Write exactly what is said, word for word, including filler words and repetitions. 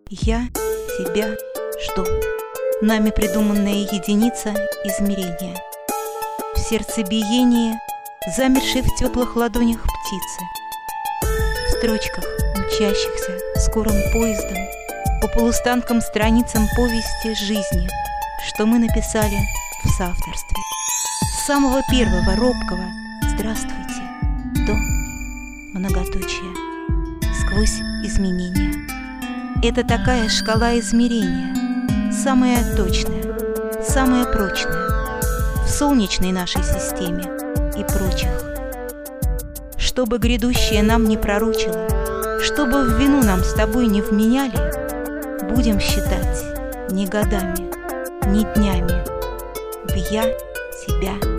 Я тебя жду. Нами придуманная единица измерения. В сердцебиении, замершей в теплых ладонях птицы. В строчках, мчащихся скорым поездом по полустанкам страницам повести жизни, что мы написали в соавторстве. С самого первого робкого «Здравствуйте» до многоточия, сквозь изменения. Это такая шкала измерения, самая точная, самая прочная в солнечной нашей системе и прочих. Чтобы грядущее нам не пророчило, чтобы в вину нам с тобой не вменяли, будем считать не годами, не днями в «я тебя